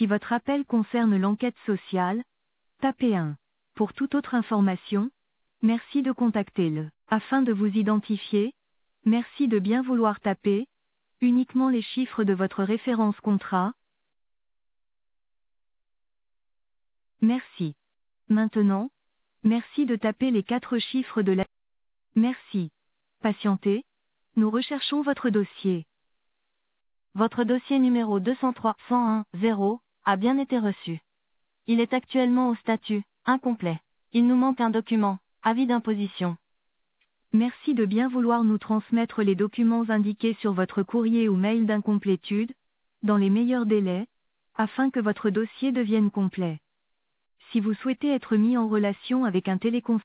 Si votre appel concerne l'enquête sociale, tapez 1. Pour toute autre information, merci de contacter le. Afin de vous identifier, merci de bien vouloir taper uniquement les chiffres de votre référence contrat. Merci. Maintenant, merci de taper les 4 chiffres de la. Merci. Patientez, nous recherchons votre dossier. Votre dossier numéro 203-101-0 a bien été reçu. Il est actuellement au statut incomplet. Il nous manque un document, avis d'imposition. Merci de bien vouloir nous transmettre les documents indiqués sur votre courrier ou mail d'incomplétude, dans les meilleurs délais, afin que votre dossier devienne complet. Si vous souhaitez être mis en relation avec un téléconseiller,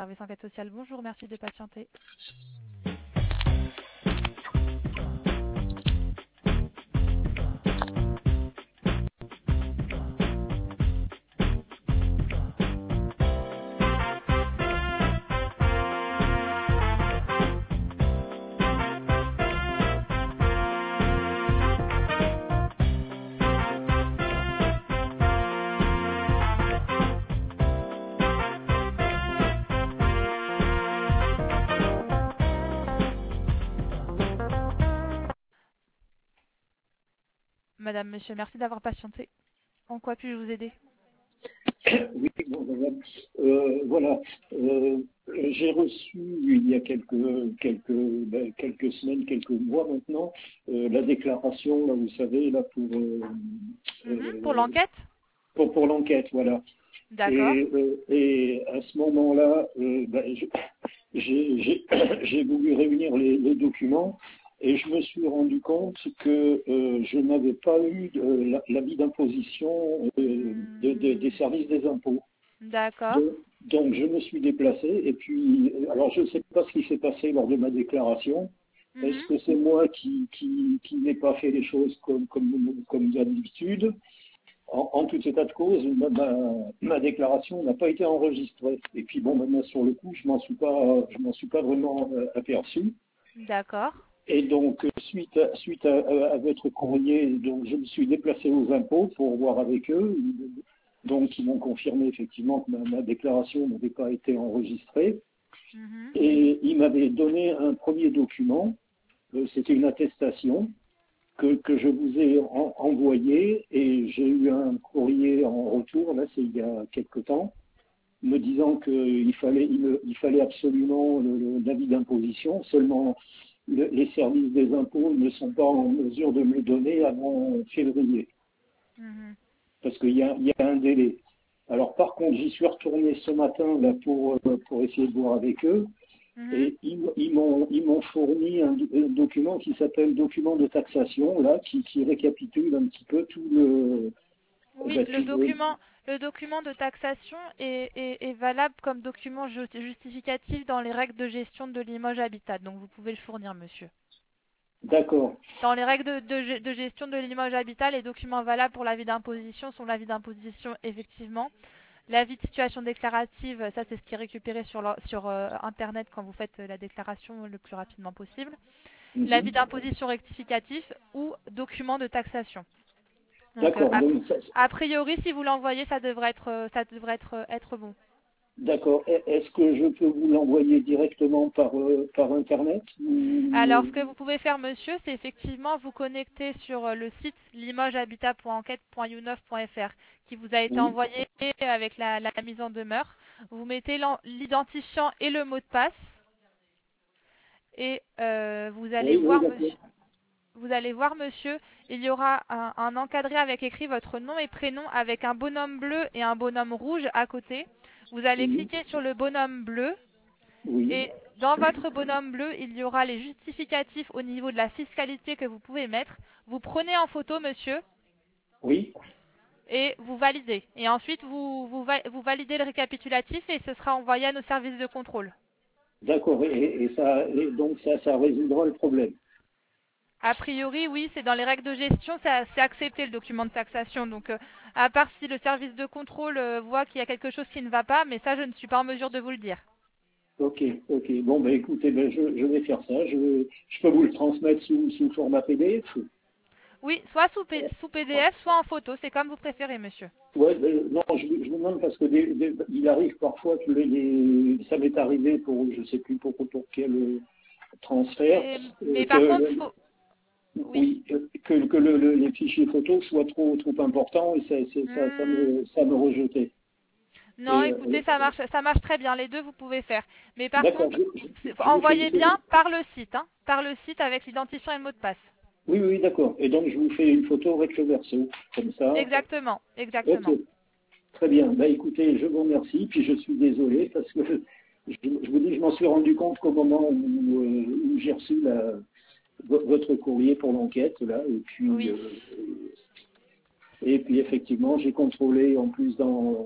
service enquête sociale. Bonjour, merci de patienter. Madame, monsieur, merci d'avoir patienté. En quoi puis-je vous aider? Oui, bon, madame. Voilà. J'ai reçu il y a quelques semaines, quelques mois maintenant, la déclaration, là, vous savez, là, Pour l'enquête? pour l'enquête, voilà. D'accord. Et à ce moment-là, j'ai voulu réunir les documents et je me suis rendu compte que je n'avais pas eu l'avis d'imposition des services des impôts. D'accord. Donc je me suis déplacé et puis, alors je ne sais pas ce qui s'est passé lors de ma déclaration. Est-ce que c'est moi qui n'ai pas fait les choses comme d'habitude? En tout état de cause, ma déclaration n'a pas été enregistrée. Et puis bon, maintenant sur le coup, je m'en suis pas vraiment aperçu. D'accord. Et donc suite à votre courrier, donc je me suis déplacé aux impôts pour voir avec eux. Donc ils m'ont confirmé effectivement que ma déclaration n'avait pas été enregistrée. Et ils m'avaient donné un premier document. C'était une attestation que je vous ai envoyé et j'ai eu un courrier en retour, là c'est il y a quelque temps, me disant qu'il fallait absolument l'avis d'imposition, seulement les services des impôts ne sont pas en mesure de me le donner avant février, parce qu'il y a un délai. Alors par contre, j'y suis retourné ce matin là pour essayer de voir avec eux. Et ils m'ont fourni un document qui s'appelle document de taxation, là, qui récapitule un petit peu tout le... Oui, le document de taxation est valable comme document justificatif dans les règles de gestion de Limoges Habitat. Donc vous pouvez le fournir, monsieur. D'accord. Dans les règles de gestion de Limoges Habitat, les documents valables pour l'avis d'imposition sont l'avis d'imposition effectivement. L'avis de situation déclarative, ça c'est ce qui est récupéré sur Internet quand vous faites la déclaration le plus rapidement possible. L'avis d'imposition rectificatif ou document de taxation. Donc, a priori, si vous l'envoyez, ça devrait être bon. D'accord. Est-ce que je peux vous l'envoyer directement par Internet Alors, ce que vous pouvez faire, monsieur, c'est effectivement vous connecter sur le site limogeshabitat.enquête.younov.fr qui vous a été envoyé avec la mise en demeure. Vous mettez l'identifiant et le mot de passe et vous allez voir, monsieur. Vous allez voir, monsieur, il y aura un encadré avec écrit votre nom et prénom avec un bonhomme bleu et un bonhomme rouge à côté. Vous allez cliquer sur le bonhomme bleu et dans votre bonhomme bleu, il y aura les justificatifs au niveau de la fiscalité que vous pouvez mettre. Vous prenez en photo, monsieur. Oui. Et vous validez. Et ensuite, vous validez le récapitulatif et ce sera envoyé à nos services de contrôle. D'accord. Et donc ça résoudra le problème. A priori, oui, c'est dans les règles de gestion, c'est accepté le document de taxation. Donc, à part si le service de contrôle voit qu'il y a quelque chose qui ne va pas, mais ça, je ne suis pas en mesure de vous le dire. Ok. Bon, écoutez, je vais faire ça. Je peux vous le transmettre sous format PDF. Oui, soit sous PDF, soit en photo. C'est comme vous préférez, monsieur. Ouais, non, je vous demande parce que il arrive parfois que ça m'est arrivé pour, je sais plus pour quel transfert. Mais par contre, oui, que les fichiers photos soient trop importants et ça me rejetait. Non, écoutez, ça marche très bien. Les deux, vous pouvez faire. Mais par contre, envoyez bien par le site, par le site avec l'identifiant et le mot de passe. Oui, d'accord. Et donc, je vous fais une photo recto verso, comme ça. Exactement. Okay. Très bien. Écoutez, je vous remercie. Puis je suis désolé parce que je vous dis, je m'en suis rendu compte qu'au moment où j'ai reçu votre courrier pour l'enquête, là, et puis effectivement, j'ai contrôlé en plus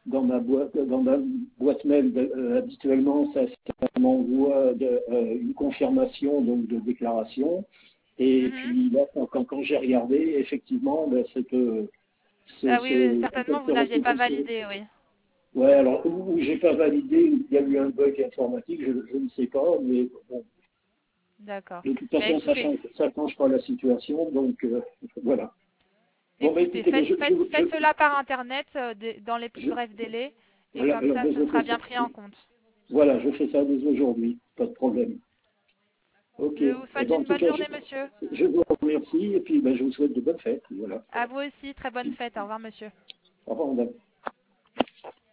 dans ma boîte mail habituellement, ça m'envoie une confirmation donc de déclaration. Et puis là, quand j'ai regardé, effectivement, ben, Ah oui, certainement vous n'aviez pas validé, oui. Ouais, alors où j'ai pas validé, il y a eu un bug informatique, je ne sais pas, mais bon. D'accord. De toute Mais façon, écoutez, ça change pas la situation, donc voilà. Bon, bah, écoutez, écoutez, ben, faites cela par Internet dans les plus je- brefs délais et voilà, comme alors, ça, ben, ce je sera fais bien ça. pris en compte. Voilà, je fais ça dès aujourd'hui, pas de problème. Ok. Je vous Eh souhaite ben, en une tout bonne cas, journée, monsieur. je vous remercie et puis ben, je vous souhaite de bonnes fêtes. Voilà. À vous aussi, très bonne fête. Au revoir, monsieur. Au revoir, madame.